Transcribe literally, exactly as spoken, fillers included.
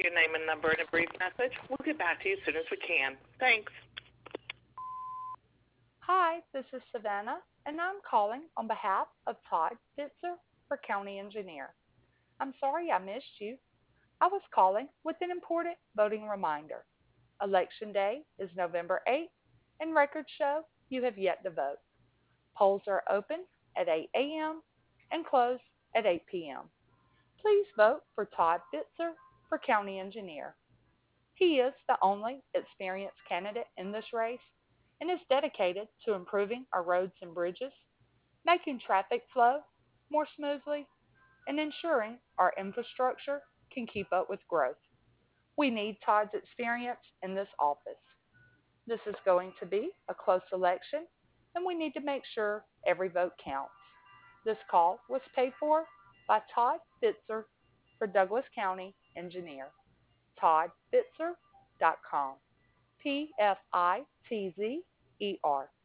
Your name and number and a brief message. We'll get back to you as soon as we can. Thanks. Hi, this is Savannah, and I'm calling on behalf of Todd Fitzer for County Engineer. I'm sorry I missed you. I was calling with an important voting reminder. Election Day is November eighth, and records show you have yet to vote. Polls are open at eight a m and close at eight p m. Please vote for Todd Fitzer for County Engineer. He is the only experienced candidate in this race and is dedicated to improving our roads and bridges, making traffic flow more smoothly, and ensuring our infrastructure can keep up with growth. We need Todd's experience in this office. This is going to be a close election, and we need to make sure every vote counts. This call was paid for by Todd Fitzer for Douglas County Engineer. todd fitzer dot com. P F I T Z E R.